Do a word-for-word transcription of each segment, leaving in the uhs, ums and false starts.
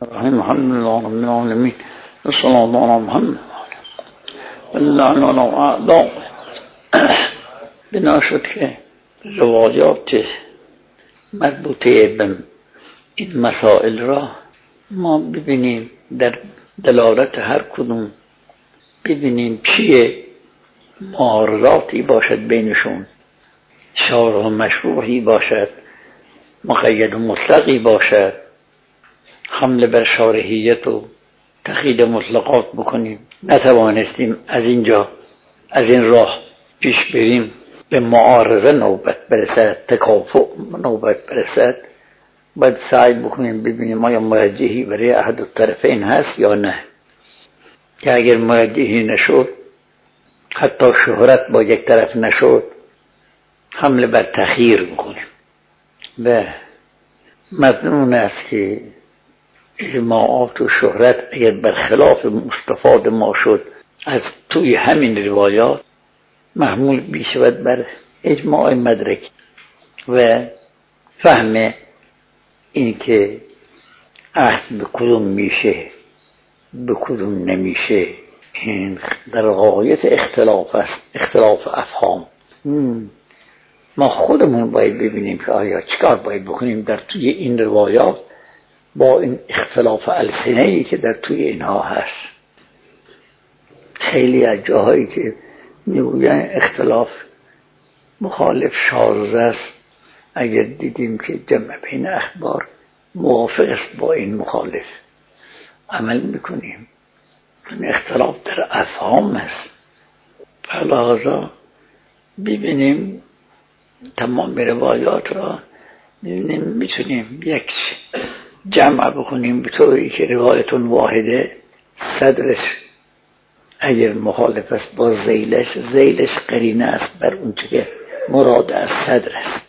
الرحیم الحمد لله رب العالمین صلی الله علی محمد الله علی اعداء. بنا شد که روایات مربوطه به این مسائل را ما ببینیم، در دلالت هر کدوم ببینیم چیه معارضاتی باشد بینشون، شارع و مشروعی باشد، مقید و مطلقی باشد، حمله بر شارعیت و تقیید مطلقات بکنیم. نتوانستیم از اینجا از این راه پیش بریم، به معارضه نوبت برسد، تکافؤ نوبت برسد، باید سعی بکنیم ببینیم آیا مرجحی برای احد الطرفین هست یا نه. که اگر مرجحی نشد، حتی شهرت با یک طرف نشد، حمله بر تخییر بکنیم. و مظنون است که اجماعات و شهرت اگر برخلاف مستفاد ما شد از توی همین روایات، محمول بیشود بر اجماع مدرک و فهم این که اصل به کدوم میشه به کدوم نمیشه. این در غایت اختلاف است، اختلاف افهام. ما خودمون باید ببینیم که آیا چیکار باید بکنیم در توی این روایات با این اختلاف السنه‌ای که در توی اینها هست. خیلی از جاهایی که میگوین اختلاف مخالف شاذ است، اگر دیدیم که جمع بین اخبار موافق است با این مخالف، عمل میکنیم. این اختلاف در افهام است. لذا ببینیم تمام روایات را، ببینیم میتونیم یک جمع بکنیم به طوری که روایت واحده صدرش اگر مخالف است با ذیلش، ذیلش قرینه است بر اون که مراد از صدر است.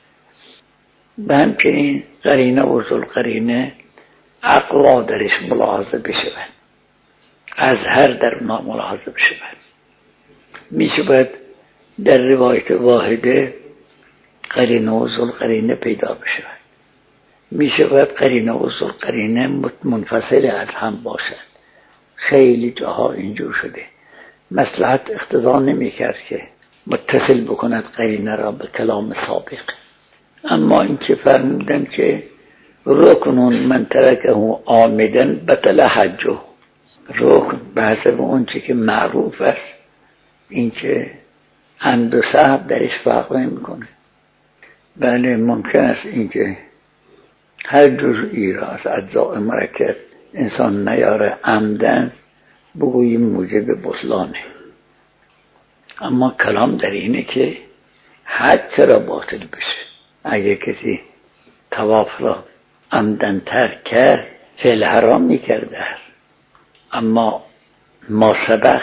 و همچنین قرینه و ذل قرینه اقوا درش ملاحظه بشود، از هر در ما ملاحظه بشود. میشود در روایت واحده قرینه و ذل قرینه پیدا بشود، میشود قرینه و ذل قرینه منفصل از هم باشد. خیلی جاها اینجور شده، مصلحت اقتضا نمی کرد که متصل بکند قرینه را به کلام سابق. اما این که فرمودن که رکنون من ترکه عامدن بطل حجه، رکن به حسب اون چه که معروف است، این که عمد و سهو درش فرق نمی کنه. بله ممکن است این که هر جزئی را از اجزاء مرکب انسان نیاره عمدن، بگوییم موجب بطلانه. اما کلام در اینه که حج را باطل بشه. اگر کسی طواف را عمدن ترک کرد، فعل حرام میکرده است. اما ما سبق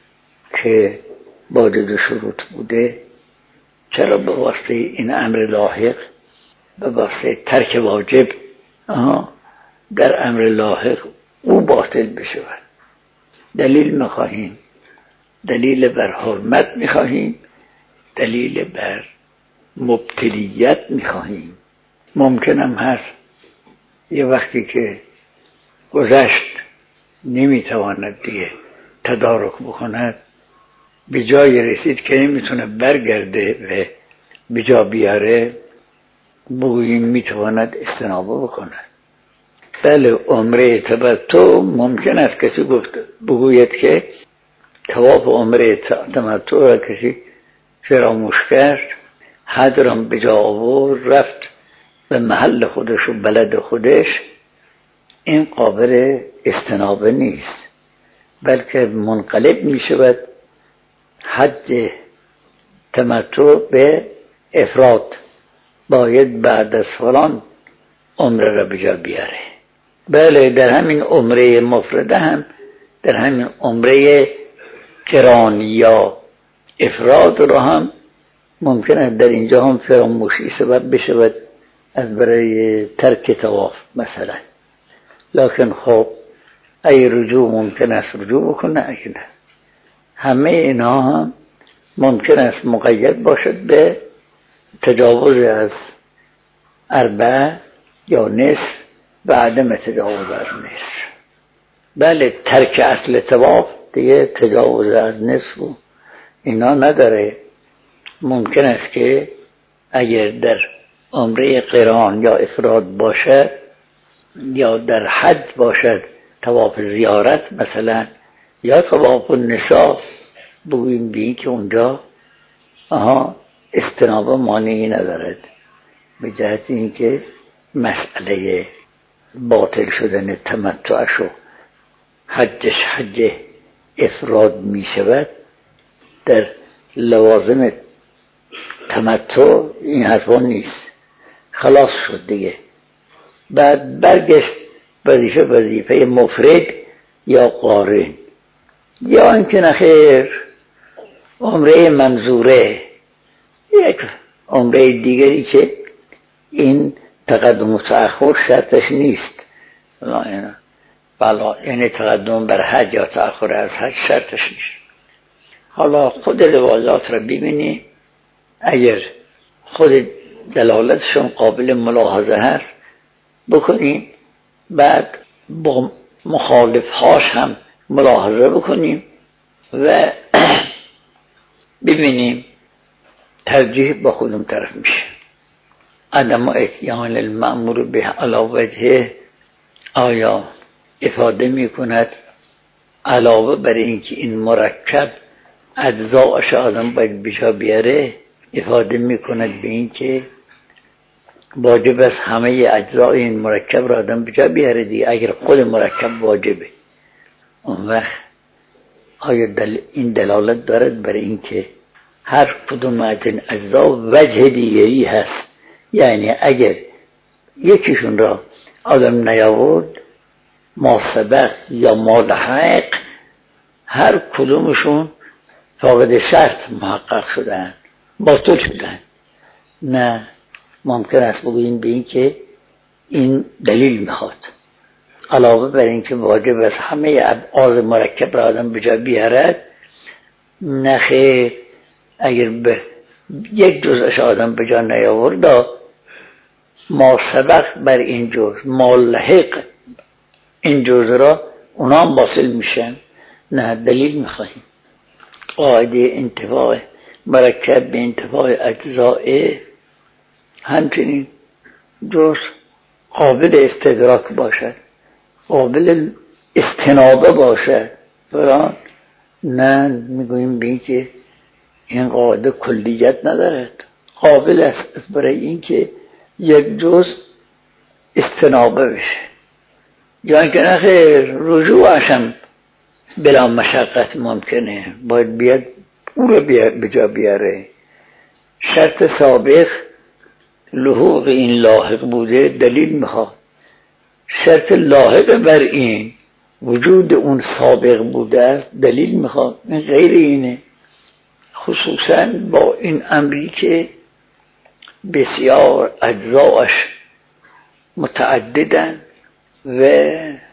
که با دو شروط بوده، چرا به واسطه این امر لاحق، به واسطه ترک واجب در امر لاحق او باطل بشود؟ دلیل میخواهیم، دلیل بر حرمت میخواهیم، دلیل بر مبتلیت میخواهیم. ممکنم هست یه وقتی که گذشت نمیتواند دیگه تدارک بکند، به جای رسید که نمیتونه برگرده و به جا بیاره، بگوییم میتواند استنابه بکند. بله عمره تمتع ممکن است کسی گفت بگوید که طواف عمره تمتع را کسی فراموش کرد، حج را به جا آورد، رفت به محل خودش و بلد خودش، این قابل استنابه نیست، بلکه منقلب می شود حج تمتع به افراد. باید بعد از فلان عمره را به جا بیاره. بله در همین عمره مفرده هم، در همین عمره قران یا افراد را هم ممکن است در اینجا هم فراموشی سبب بشود از برای ترک طواف مثلا. لکن خب ای رجوع ممکن است رجوع بکنه، اگه نه. همه اینا هم ممکن است مقید باشد به تجاوز از اربع یا نصف و عدم تجاوز از نصف. بله ترک اصل طواف دیگه تجاوز از نصف و اینا نداره. ممکن است که اگر در عمره قران یا افراد باشد یا در حج باشد طواف زیارت مثلا یا طواف النساء بگوییم بی که اونجا آها استنابه مانعی ندارد، به جهت اینکه مسئله باطل شدن تمتعش و حجش حج افراد می شود. در لوازم تمتع این حرفا نیست، خلاص شد دیگه. بعد برگشت وظیفه وظیفه مفرد یا قارن، یا اینکه نخیر عمره منظوره، یک عمره دیگری که این تقدم و تأخر شرطش نیست. بلا یعنی تقدم بر حج یا تأخر از حج شرطش نیست. حالا خود روایات را ببینی، اگر خود دلالتشون قابل ملاحظه هست بکنیم، بعد با مخالفهاش هم ملاحظه بکنیم و ببینیم ترجیح با خودم طرف میشه. عدم اتیان المأمور به علی وجهه آیا افاده میکند علاوه بر اینکه این مرکب اجزاءش آدم باید بجا بیاره، افاده میکند به اینکه واجب است همه اجزای این مرکب را آدم بجا بیاره دیگه. اگر خود مرکب واجبه، اون وقت آیا دل این دلالت دارد بر اینکه هر کدوم از این اجزا وجه دیگری هست؟ یعنی اگر یکیشون را آدم نیاورد، ما سبق یا ما لحق، هر کدومشون فاقد شرط محقق شدن، باطل شدن. نه، ممکن است بگوییم به این که این دلیل میخواد علاوه بر این که واجب است همه ابعاد مرکب را آدم بجا بیارد. نخیر، اگر به یک جزءش آدم بجا نیاورد، ما سبق بر این جزء، ما لحق این جزء را اونا هم باطل میشن. نه، دلیل میخواهیم. قاعده انتفاع مرکب به انتفاع اجزاء، همچنین جزء قابل استدراک باشد، قابل استنابه باشد فران. نه، میگوییم بین که این قاعده کلیت ندارد، قابل است برای این که یک جزء استنابه بشه، یا اینکه نخیر رجوعش هم بلا مشقت ممکنه، باید بیاد او رو بجا بیاره. شرط سابق لحوق این لاحق بوده، دلیل میخواد. شرط لاحق بر این وجود اون سابق بوده است، دلیل میخواد. این غیر اینه، خصوصا با این امری که بسیار اجزاش متعددن و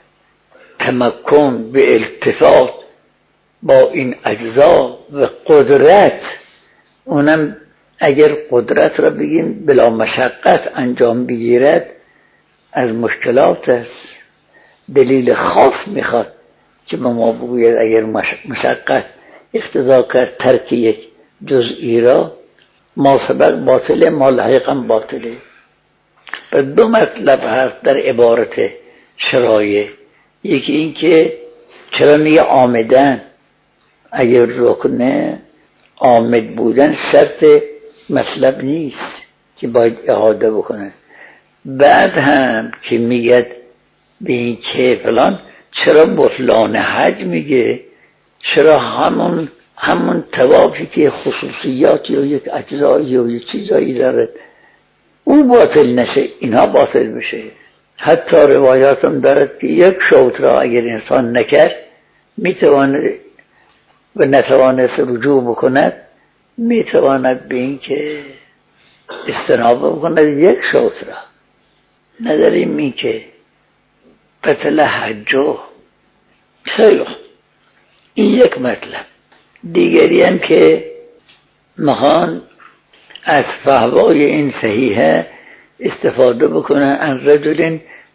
تمکن به التفات با این اجزا و قدرت، اونم اگر قدرت را بگیم بلا مشقت انجام بگیرد، از مشکلات است. دلیل خاص میخواد که به ما بگوید اگر مشقت اقتضا کرد ترک یک جزئی را، ما سبق باطله، ما لحقم باطله. و دو مطلب هست در عبارت شرایع. یکی این که چرا میگه آمدن؟ اگر رکنه آمد بودن شرط مطلب نیست که باید اعاده بکنه. بعد هم که میگه به این که فلان، چرا بطلان حج میگه؟ چرا همون همون طوافی که خصوصیات یا یک اجزایی یا یک چیزایی داره او باطل نشه، اینا باطل بشه. حتی روایات هم دارد که یک شوط را اگر انسان نکرد میتواند و نتوانست رجوع بکند، میتواند به این که استنابه بکند یک شوط را. نداریم این که بطل حجو. خیلی این یک مطلب. دیگری هم که مخوان از فهوای این صحیحه استفاده بکنن، ان رجل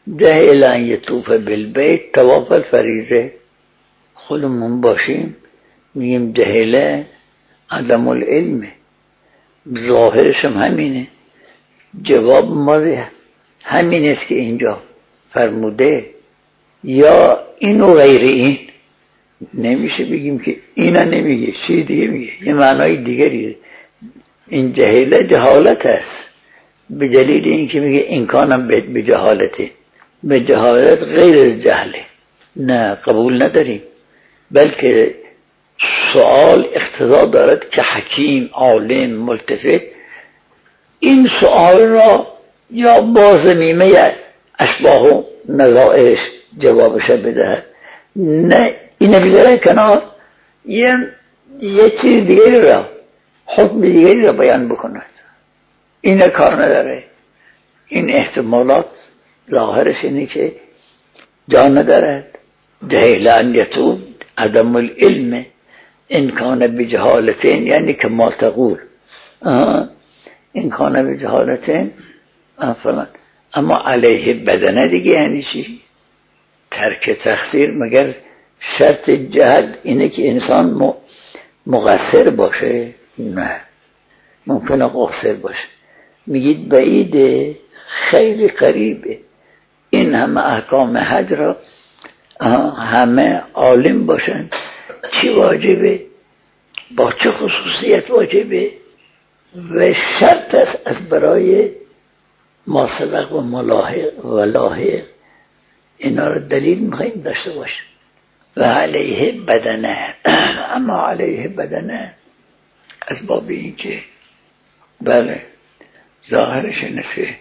جهل ان یطوف بالبیت طواف الفریضه. خودمون باشیم میگیم جهله عدم العلم، ظاهرش هم همینه. جواب ما همین است که اینجا فرموده، یا این و غیر این. نمیشه بگیم که اینا نمیگه، چی دیگه میگه، یه معنای دیگری. این جهله جهالت است، به دلیل این که میگه این کانم به جهالته. به جهالت غیر از جهله، نه قبول نداریم. بلکه سوال اقتضا دارد که حکیم، عالم، ملتفت این سوال را یا با ضمیمه اشباح و نظائرش جوابش بدهد، نه اینه بذاره کنار، یه یه چیز دیگری را، حکم دیگری را بیان بکند. اینه کار نداره. این احتمالات ظاهرش اینه که جا ندارد. جهلان یتوب عدم العلم این کان بجهالتین، یعنی که ما تقول این کان بجهالتین فلان. اما علیه بدنه دیگه یعنی چی؟ ترک تقصیر. مگر شرط جهل اینه که انسان مقصر باشه؟ نه، ممکنه مقصر باشه. میگید بعیده، خیلی قریبه. این همه احکام حج را همه عالم باشن چی واجبه، با چه خصوصیت واجبه و شرط است از برای ما سبق و ملاحق و لاحق. اینا را دلیل میخواییم داشته باشیم. و علیه بدنه، اما علیه بدنه از باب این که بله ظاهرش اینه که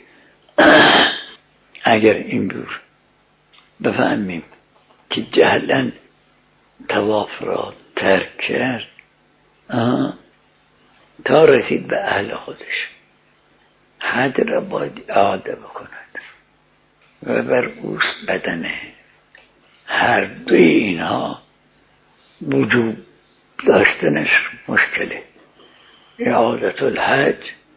اگر این دور بفهمیم که جهلن طواف را ترک کرد تا رسید به اهل خودش، حد را باید اعاده بکند و بر اوست بدنه. هر دوی اینها وجوب داشتنش مشکله. اعادت الحج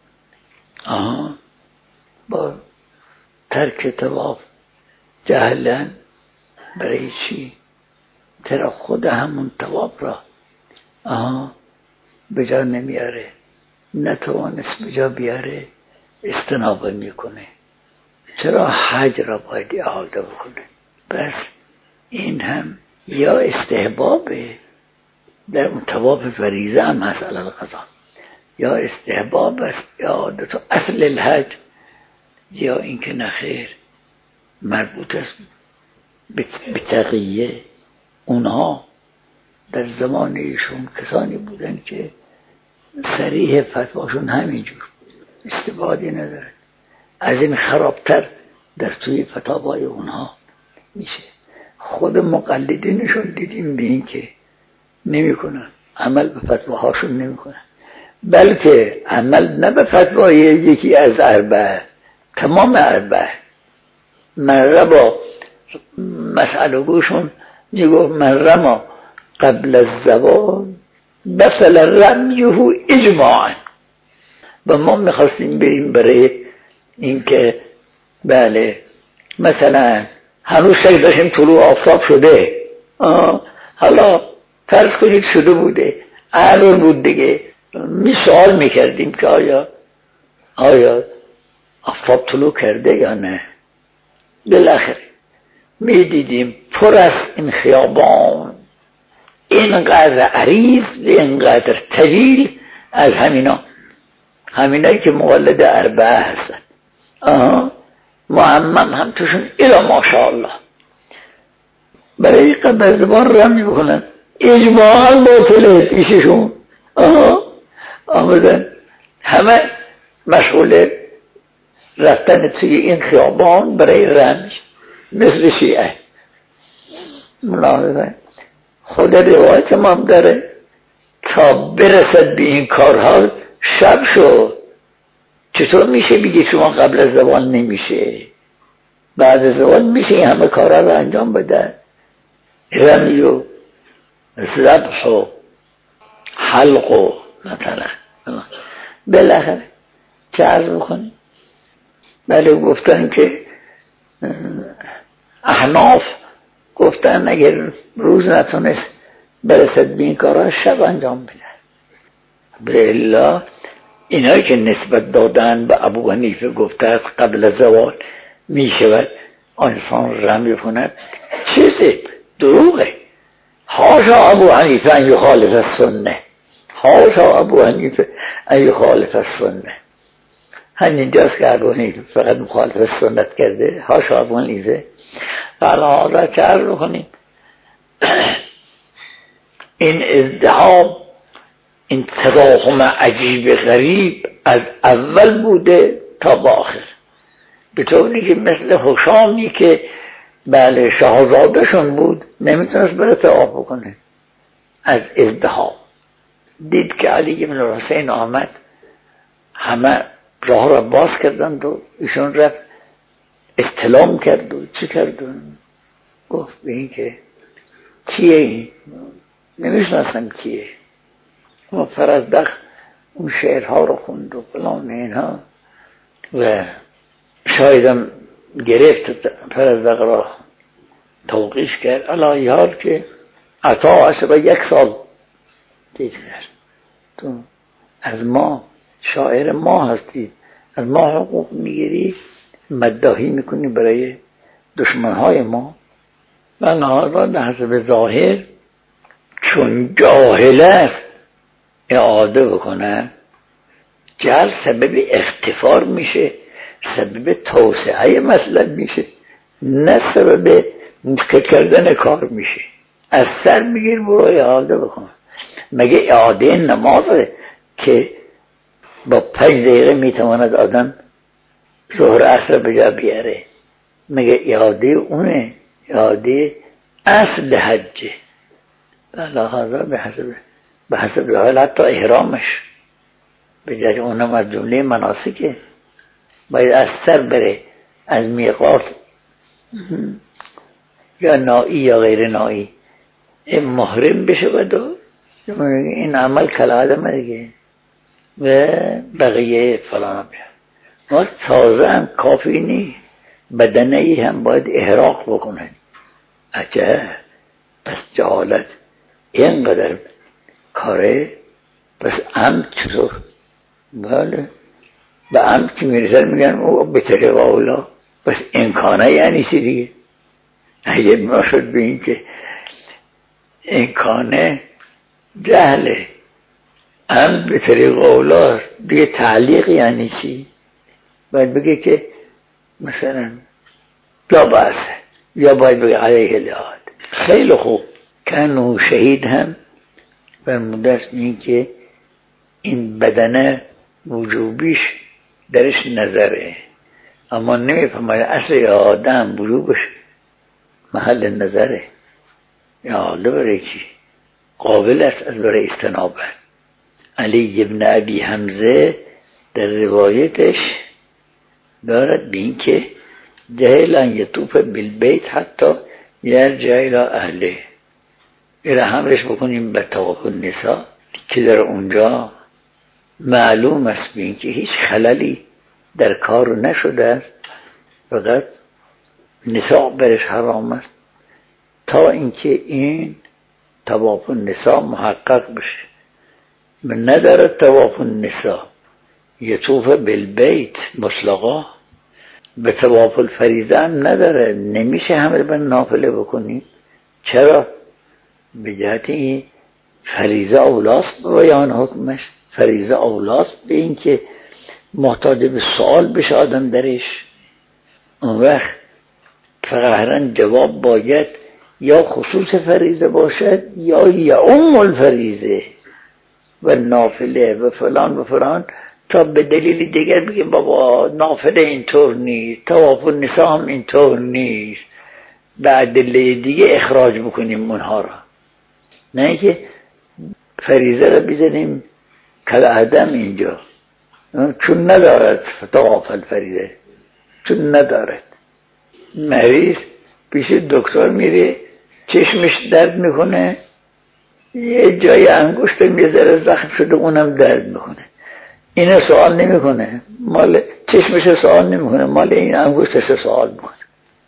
آه با ترک طواف جهلن برای چی؟ ترا خود همون طواف را آه بجا نمیاره، نتوانست بجا بیاره، استنابه میکنه. چرا حج را باید اعاده بکنه؟ بس این هم یا استحبابه، در اون طواف فریضه هم هست علی القضا، یا استحباب است اعادت اصل الحج، یا اینکه نخیر مربوط است به تقیه. اونها در زمان ایشون کسانی بودن که صریح فتواشون همینجور استفاده ندارد. از این خرابتر در توی فتاوای اونها میشه. خود مقلدینشون دیدیم به این که نمی کنن، عمل به فتواهاشون نمی کنن، بلکه عمل نه به فتوای یکی از اربعه، تمام اربعه. من ربا مسئله گوشون میگو من رما قبل الزوال بطل رمیه اجماعا. و ما میخواستیم بریم برای اینکه بله مثلا هنوز شک داشتیم طلوع آفتاب شده، حالا فرض کنید شده بوده، عرور بود دیگه، می سوال میکردیم که آیا آیا آفتاب طلوع کرده یا نه. بالاخره میدیدیم پر از این خیابان اینقدر عریض و اینقدر طویل از همینا همینایی که مولد اربعه هستن، آها معمم هم توشون الا ماشاءالله برای قبل زبان رمی بکنن، اجماعا باطله پیششون. آها آمدن همه مشغول رفتن توی این خیابان برای رمج مثل شیعه. ملاحظه خود روایت ما هم داره تا برسد به این کارها شب شد. چطور میشه بگی شما قبل از زوال نمیشه، بعد از زوال میشه این همه کارها رو انجام بده؟ رمی و ذبح و حلق و مثلا بالاخره چه عرض بکنی؟ بله گفتن که احناف گفتن اگر روز نتونست برسد به این کارها شب انجام بده. بالله اینایی که نسبت دادن به ابو حنیفه گفته است قبل از زوال می شود انسان رمی کند، چیزی دروغه. حاشا ابو حنیفه ان یخالف السنه، حاشا ابو حنیفه ان یخالف السنه. همینجاست که ابو حنیفه فقط مخالف سنت کرده. حاشا ابو حنیفه. حالا چه عرض کنیم، این ازدحام، این تضاهم عجیب غریب از اول بوده تا به آخر، به طوری که مثل هشامی که بله شاهزادهشون بود نمیتونست بره طواف بکنه از ازدحام. دید که علی بن الحسین آمد، همه راه را باز کردند و ایشون رفت استلام کرد و چی کرد و گفت به این که کیه این؟ نمیشناسم کیه. و فرزدق اون شعرها رو خوند و فلان اینها و شایدم گرفت فرزدق را توقیف کرد. علی حال که عطا عشق یک سال دید تو از ما شاعر ما هستی، از ما حقوق میگیری، مداحی میکنی برای دشمنهای ما. و لحاظا به حسب ظاهر چون جاهل است اعاده بکنه، جهل سبب اختفار میشه، سبب توسعه مطلب میشه، نه سبب مشکل کردن کار میشه. از سر بگیر برو اعاده بکن. مگه اعاده نمازه که با پنج دقیقه میتواند آدم ظهر عصر به جا بیاره؟ مگه اعاده اونه؟ اعاده اصل حجه. لحاظا به حسب به حسب ظاهر حتی احرامش به جای اونم از جمله مناسکه، باید از سر بره، از میقات یا نائی یا غیر نائی محرم بشه و این عمل کل آدم دیگه و بقیه فلان بشه. ما تازه هم کافی نی، بدنه ای هم باید احراق بکنه. عجب، پس جهالت اینقدر کاره، پس عمد چطور؟ بله به عمد که میرسن میگن او به طریق اولا، پس امکانه یعنی چی دیگه؟ اگه ما شد به این که امکانه جهله، عمد به طریق اولا دیگه تعلیق یعنی چی؟ باید بگه که مثلا لا بأسه، یا باید بگه علیه الاعاده. خیلی خوب. کنو شهید هم فرمودست این که این بدنه وجوبیش درش نظره، اما نمیفهمه اصل آدم وجوبش محل نظره. یا حالا برای چی؟ قابل است از برای استنابه. علی ابن ابی حمزه در روایتش دارد بین که جهلان یطوف بالبیت حتی یرجع الى اهله. این حملش بکنیم به طواف النساء که در اونجا معلوم است بین که هیچ خللی در کار نشده است، فقط نساء برش حرام است تا اینکه این طواف النساء محقق بشه. من ندارد طواف النساء یطوف بالبیت مطلقا، به طواف الفریضه هم نداره، نمیشه حمل به نافله بکنی. چرا؟ به جهت این فریضه اولاست بیان حکمش، فریضه اولاست به این که محتاج به سوال بشه آدم درش. اون وقت فقهرا جواب باید یا خصوص فریضه باشد یا یعم الفریضه و نافله و فلان و فلان، تا به دلیل دیگر بگیم بابا نافله اینطور نیست، طواف النساء هم اینطور نیست، به ادله دیگه اخراج بکنیم اونها را. نه که فریضه را بزنیم کل عدم اینجا، چون ندارد طواف الفریضه، چون ندارد. مریض پیش دکتر میره، چشمش درد میکنه، یه جای انگشت میذاره زخم شده اونم درد میکنه، اینو سوال نمیکنه، مال چشمش سوال نمیکنه، مال این انگشتش سوال میکنه.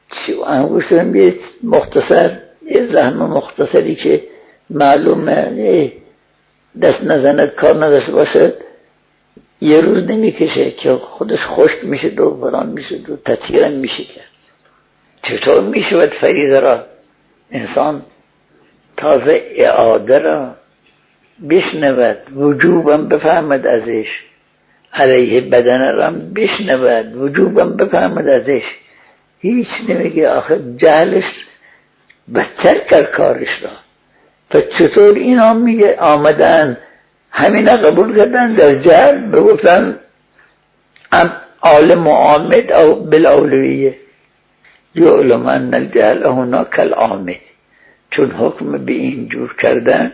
چی انگوشتم یه مختصر، یه زحمه مختصری که معلومه دست نزند کار نداشته باشد یه روز نمیکشه که خودش خشک میشه و فلان میشه و تطهیرم میشه کرد. چطور میشود فریضه را انسان تازه اعاده را بشنود وجوبم بفهمد ازش، علیه بدن را بشنود وجوبم بفهمد ازش، هیچ نمیگه. آخه جهلش بدتر کرد کارش را. پس چطور اینا میگه آمدن همین قبول کردن در جهل بگفتن عالم و عامد او بالاولویه یعلم ان الجهل هنا کالعامد. چون حکم به این جور کردن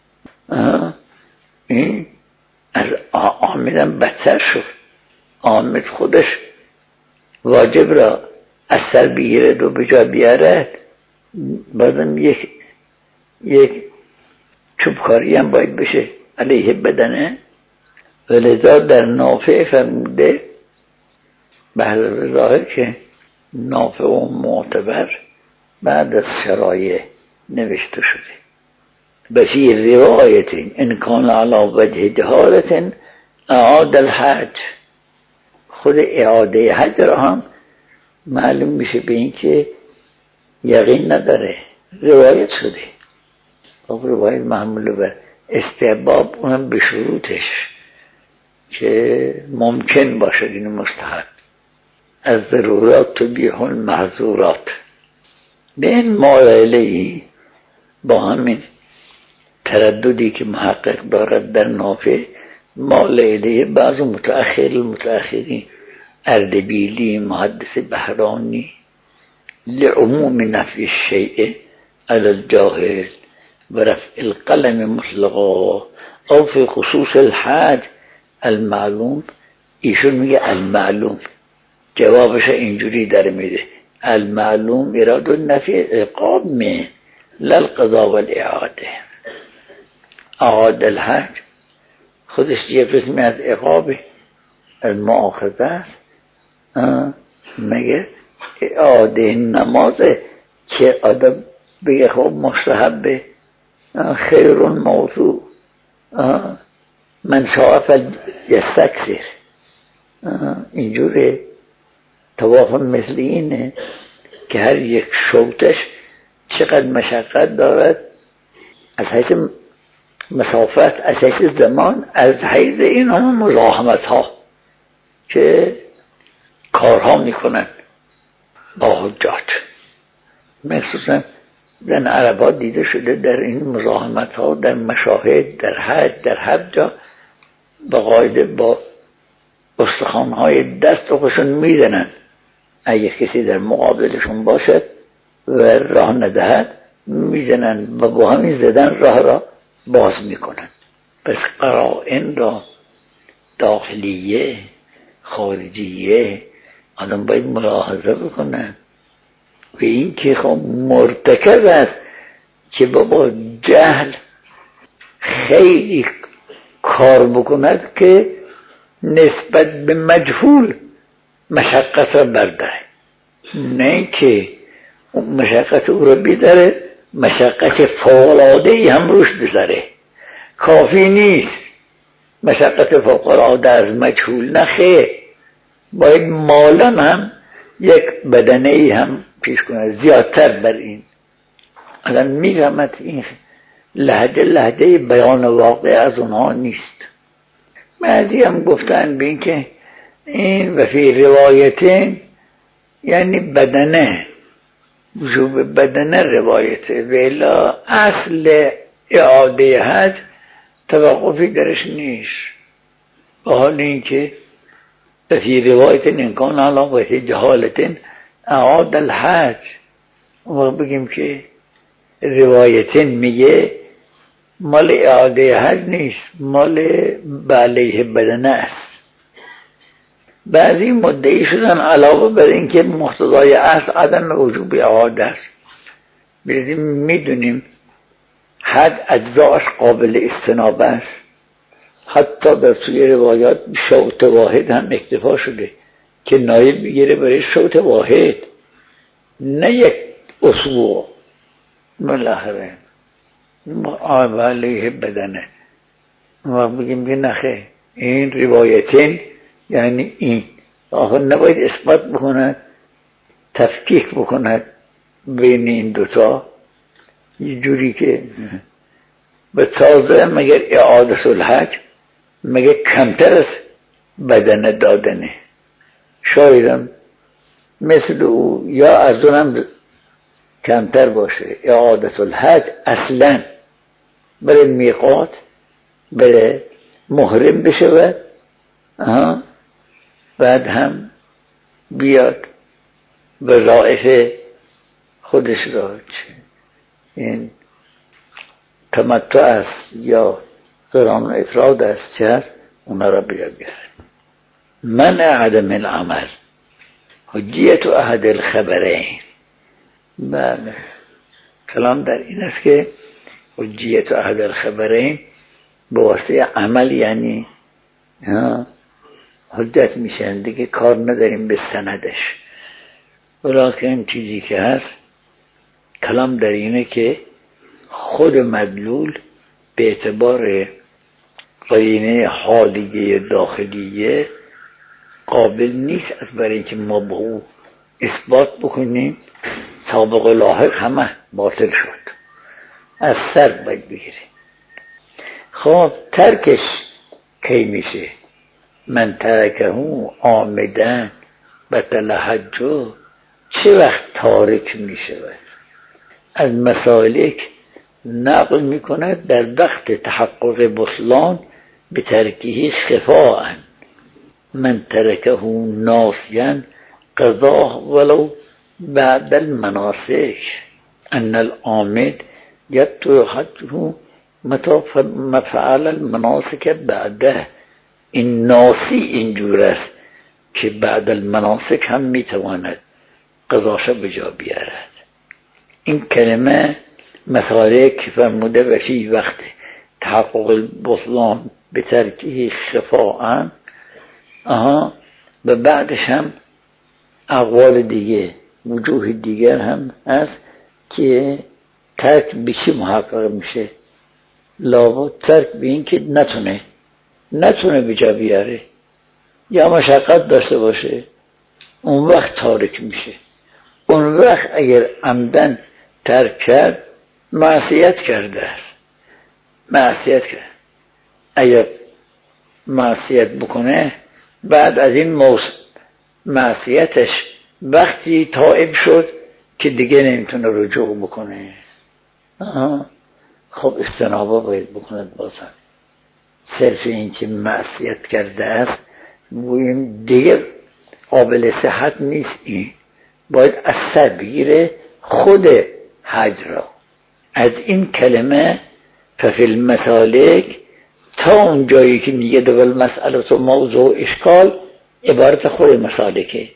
این از عامدم بدتر شد. عامد خودش واجب را از سر بگیرد و به جا بیارد، بازم یک یک چوبکاری هم باید بشه علیه بدنه. ولذا در نافع فرموده به حضرت ظاهر که نافع و معتبر بعد از شرایع نوشته شده. بفی روایت ان کان علی وجه جهالت اعاد الحج. خود اعاده حج را هم معلوم میشه به این که یقین نداره، روایت شده. خب روایت محمول بر استحباب، اونم به شروطش که ممکن باشد این مستحب. از ضرورات تبیح المحظورات. به این مالعلهی با همین ترددی که محقق دارد در نافع، مالعلهی بعض متأخر المتأخرین اردبیلی محدث بهرانی لعموم نفی الشیء علی الجاهل و رفع القلم مطلقا او فی خصوص الحج المعلوم. ایشون میگه المعلوم، جوابش اینجوری در میده المعلوم اراد النفی عقاب من للقضا والاعاده. اعاد الحج خودش یه قسمی از عقابه، از مؤاخذه است. مگه اعاده نمازه که آدم بگه خب مستحبه، خیر موضوع، من شاء فلیستکثر. اینجوره. طواف مثل اینه که هر یک شوطش چقدر مشقت دارد از حیث مسافت، از حیث زمان، از حیث این همه مزاحمت ها که کارها میکنن با حجات. مخصوصا در عربا دیده شده در این مزاحمت ها، در مشاهد، در حج، در هر جا با قاعده با استخوان های دست خودشون میزنن اگه کسی در مقابلشون باشد و راه ندهد میزنن و با همین زدن راه را باز میکنن. پس قرائن را داخلیه خارجیه آدم باید ملاحظه بکنن. و این که خب مرتکب است که بابا جهل خیلی کار بکند که نسبت به مجهول مشقت را برداره، نه که مشقت او را بیداره مشقت فوق‌العاده‌ای هم روش بذاره. کافی نیست مشقت فوق‌العاده از مجهول، نه خیر، باید مالا هم یک بدنه ای هم پیش کنه زیادتر بر این. الان میفهمد این لهجه لهجه بیان واقع از اونها نیست. بعضی هم گفتن به این که این و فی روایتین یعنی بدنه، وجوب بدنه روایته، ویلا اصل اعاده حج توقفی درش نیست. با حال این که فی روایتین انکان علا و جهالتین اعاد الحج، ما بگیم که روایتین میگه مال اعاده حج نیست، مال علیه بدنه است. بعضی مدعی شدن علاوه بر این که مقتضای اصل عدم وجوب اعاده است. بیدیم میدونیم حد اجزاش قابل استنابه است. حتی در توی روایات شوط واحد هم اکتفا شده که نایب بگیره برای شوط واحد. نه یک اسبوع بالاخره علیه بدنه. ما بگیم که نخه این روایتین یعنی این آخر نباید اثبات بکند، تفکیک بکند بین این دوتا یه جوری که به تازه مگر اعادت الحج مگر کمتر از بدن دادنه، شایدم مثل او یا از اونم کمتر باشه. اعادت الحج اصلا برای میقات برای محرم بشود، بعد هم بیاد وظایف خودش را این تمتع است یا قران و افراد است چه هست اونا را بیاد بیاره. من عدم العمل حجیت احد الخبرین. بله کلام در این است که حجیت احد الخبرین به واسطه عمل یعنی حجت میشن دیگه، کار نداریم به سندش. ولیکن چیزی که هست کلام در اینه که خود مدلول به اعتبار قرینه حالیه داخلیه قابل نیست از برای اینکه ما با او اثبات بکنیم سابق و لاحق همه باطل شد، از سر باید بگیریم. خب ترکش کی میشه؟ من ترکه عامدن بطل حجو، چه وقت تارک میشود؟ از مسالک نقل میکند در وقت تحقق بطلان به ترکه خفاء. من ترکه ناسیا قضاه ولو بعد المناسک ان العامد یبطل حجه متى فعل المناسک بعده. این ناسی اینجور است که بعد المناسک هم میتواند قضاش بجا بیارد. این کلمه مسالک که فرموده و فی وقت تحقق بطلان به ترکه خفاء، آها و بعدش هم اقوال دیگه وجوه دیگر هم هست که ترک به چی محقق میشه؟ لابد ترک به این که نتونه نتونه بجا بیاره یا مشقت داشته باشه، اون وقت تارک میشه. اون وقت اگر عمدن ترک کرد معصیت کرده است، معصیت کرد. اگر معصیت بکنه بعد از این موس معصیتش وقتی تائب شد که دیگه نمیتونه رجوع بکنه، آه. خب استنابه باید بکند. بازم صرف این که معصیت کرده است دیگه قابل صحت نیست. این باید از سر بگیره خود حج را. از این کلمه ففی المسالک تا اون جایی که میگه دول مسئله و موضوع اشکال عبارت خود مسالکه.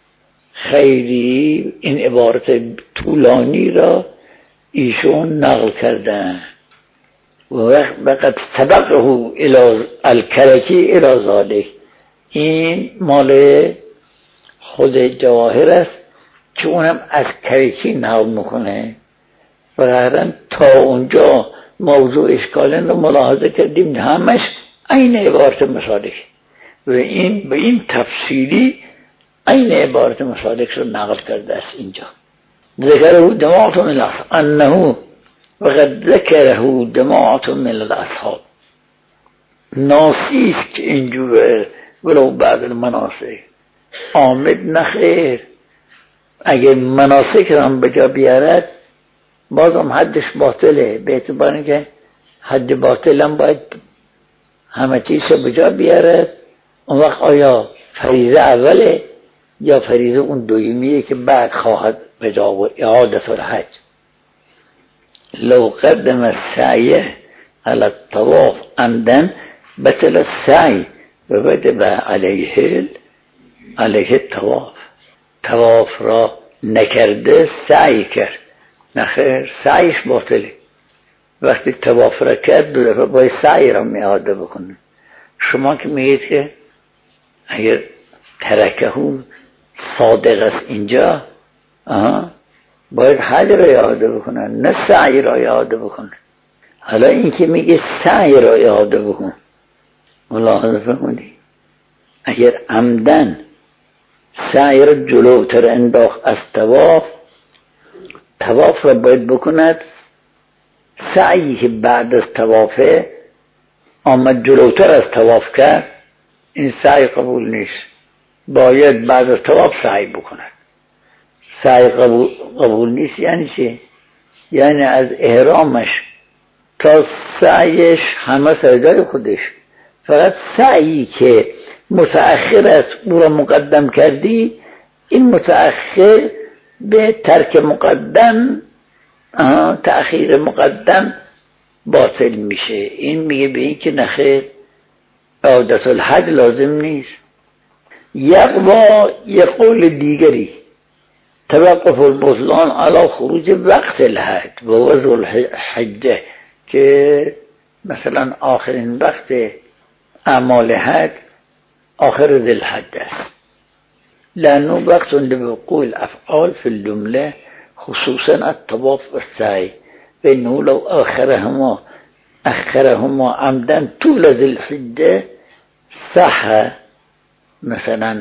خیلی این عبارت طولانی را ایشون نقل کردن و وقت سبقه الکرکی الی ذالک. این مال خود جواهر است که اونم از کرکی نقل میکنه و قرارن تا اونجا موضوع اشکالن رو ملاحظه کردیم همش این عبارت مسالک و این به این تفصیلی این عبارت مسالک رو نقل کرده است. اینجا ذکره جماعت من الاصحاب انه وقد ذکره جماعت من الاصحاب. ناسیست که اینجوره ولو بعد المناسک آمد نخیر. اگر مناسک هم بجا بیارد بازم حدش باطله، به اعتبار که حد باطل هم باید همه چیز بجا بیارد. اون وقت آیا فریضه اوله یا فریضه اون دویمیه که بعد خواهد بجا و اعادت الحج؟ لو قدم السعی على الطواف عمدا بطل السعی و وجب علیه علیه الطواف. طواف را نکرده سعی کرد، نخیر سعیش باطله. وقتی طواف را کرد دو دفعه باید سعی را اعاده بکنه. شما که میگید که اگر ترکه صادق است اینجا، آها باید حج را اعاده بکنن، نه سعی را اعاده بکنن. حالا این که میگه سعی را اعاده بکن، ملاحظه فرمودی اگر عمدن سعی را جلوتر انداخت از طواف، طواف را باید بکند، سعی که بعد از طوافه آمد جلوتر از طواف کرد، این سعی قبول نیست. باید بعد از طواف سعی بکند. سعی قبول, قبول نیست یعنی چه؟ یعنی از احرامش تا سعیش همه سجای خودش، فقط سعی که متأخر است او را مقدم کردی، این متأخر به ترک مقدم تأخیر مقدم باطل میشه. این میگه به این که نخیر عادت الحج لازم نیست. یقوا یه قول دیگری توقف البطلان علی خروج وقت الحج و وضع الحجه، که مثلا آخرین وقت اعمال حج آخر ذی الحجه است، لانه وقت لوقوع الافعال في الجمله خصوصا الطواف والسعي، فانه لو اخرهما اخرهما عمدا طول ذی الحجه صح مثلا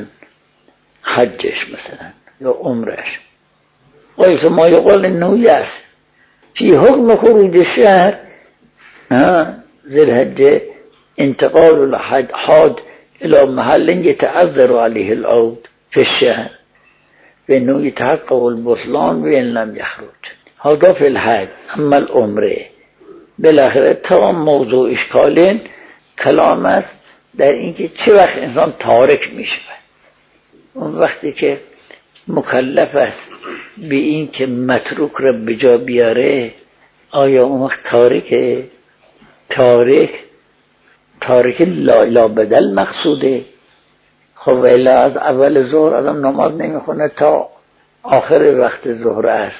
حجش مثلا یا عمرش. قلت ما يقول انه ياس في حكم خروج الشهر ذي الحجه انتقال الحج حاج الى محل يتعذر عليه العود في الشهر فانه يتحقق البطلان وان لم يخرج. هذا في الحج. اما العمره بالاخره تمام موضوع اشکالین کلام است در اینکه چه وقت انسان تارک میشه. اون وقتی که مکلف است به این که متروک را به جا بیاره، آیا اون وقت تارکه؟ تارک تارک لا, لا بدل مقصوده. خب ولی از اول ظهر آدم نماز نمیخونه تا آخر وقت ظهر است،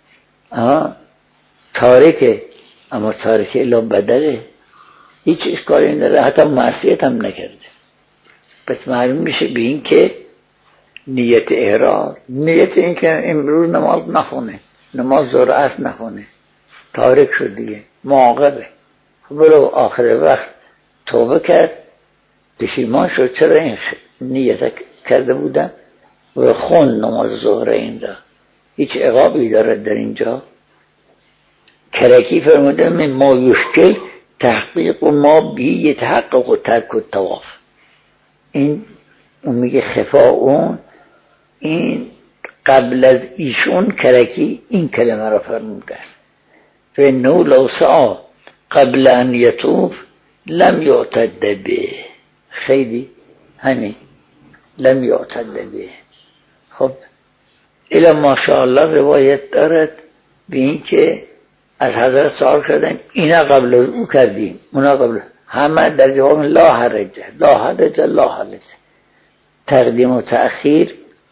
تارکه، اما تارک لا بدله، هیچ اشکالی نداره، حتی معصیت هم نکرده. پس معلوم میشه به این که نیت احرام، نیت این که امروز نماز نخونه، نماز ظهر است نخونه، تارک شد دیگه، معاقبه. خب برو آخر وقت توبه کرد، پشیمان شد چرا این نیت کرده بودن و خون نماز ظهر این را، هیچ عقابی دارد در اینجا. کرکی فرموده من ما یشکل تحقیق و ما بی یتحقق و ترک و طواف. این اون میگه خفا اون این قبل از ایشون کرکی این کلمه را فرموده است، فانه لو سعی قبل ان یطوف لم یعتد به. خیلی همین لم یعتد به. خب الا ماشاءالله روایت دارد به این که از حضرت سوال کردن اینا قبل او کردیم اونا قبل، همه در جواب لا حرج لا حرج لا حرج. تقدیم و تأخیر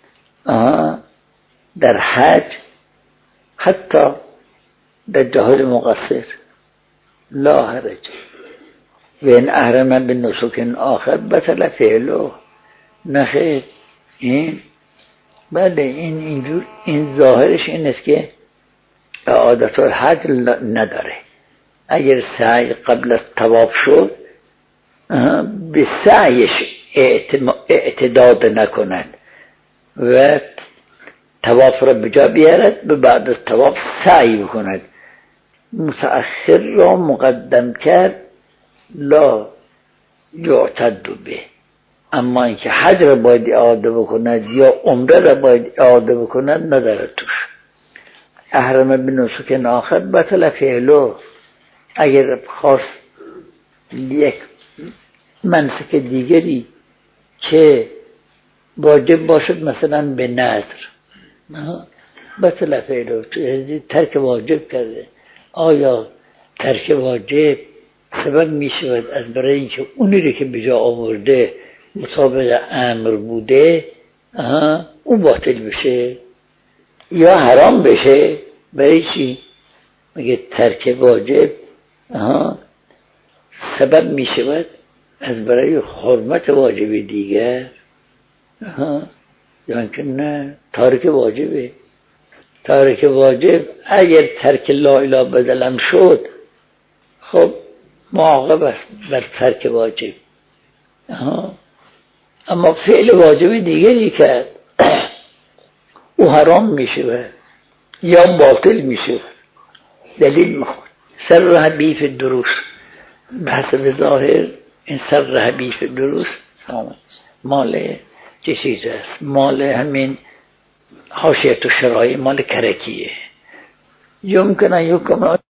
در حج حتی در جهاد مقصر لا حرج. و این احرم به نسک آخر بطل فعله. نخیر، این بله این اینجور این ظاهرش این است که عادت الحج نداره. اگر سعی قبل از طواف شد به سعیش اعتداد نکند و طواف را بجا بیارد، به بعد از طواف سعی بکند. متأخر را مقدم کرد لا یعتد به. اما اینکه حج را باید اعاده بکند یا عمره را باید اعاده بکند نداره توش. احرم به نسک آخر بطل فعله. اگر خواست یک منسک دیگری که واجب باشد مثلا به نذر بطل فعله، ترک واجب کرده. آیا ترک واجب سبب می شود از برای اینکه اونی رو که به جا آورده مطابق امر بوده اون باطل بشه یا حرام بشه؟ برای چی؟ مگه ترک واجب سبب می شود از برای حرمت واجب دیگر؟ یا اینکه نه ترک واجبه. تارک واجب اگر ترک لا اله بدلم شد خب معاقب است بر ترک واجب. آها. اما فعل واجب دیگری کرد او حرام میشه یا باطل میشه. دلیل میخواد. سر حبیف دروس بحث ظاهر این سر حبیف دروس مال چه چیز است؟ مال همین حاشیه و شرایع مال کرکیه. یمکنه یکم